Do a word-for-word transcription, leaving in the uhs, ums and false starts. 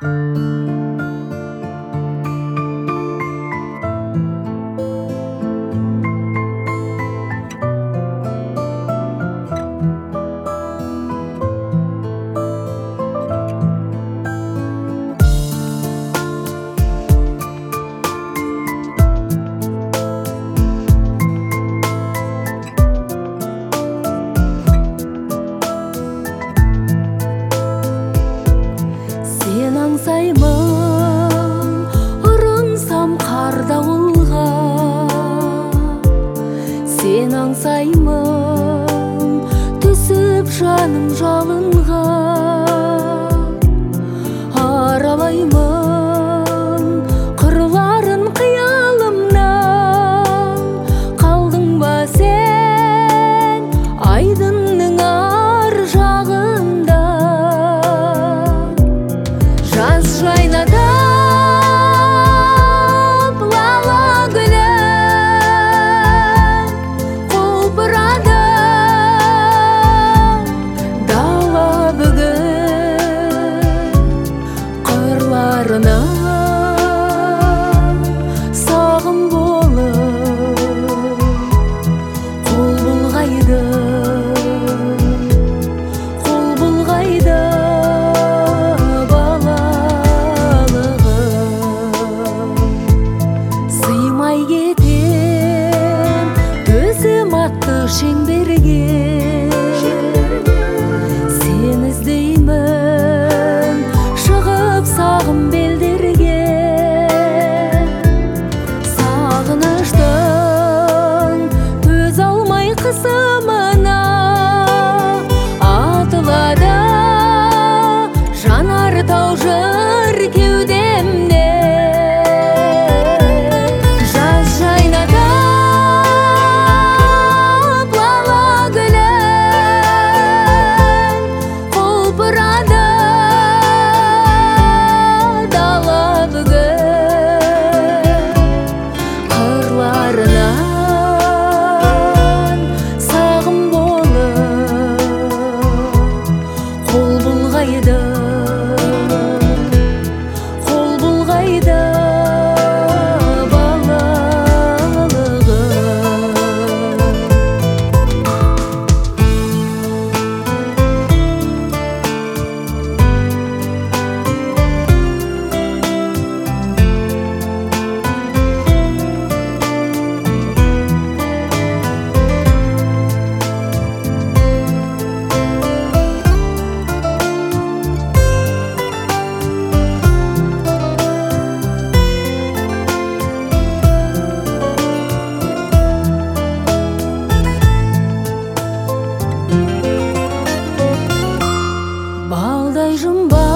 Аңсаймын, ұрынсам қар дауылға. Сен аңсаймын, түсіп жаным жалынға. Аралаймын қырларын қиялымнан. Қалдың ба сен айдынның ар жағында. Жаз жайнатып лала гүлін құлпырады дала бүгін. Қырларына сағым болып қол бұлғайды, қол бұлғайды. Шеңберге сен іздеймін, шығып сағым белдерге. Сағыныштың төз алмай қысымына атылады жанар тау жыр кеудемде. Балдай жұмбақ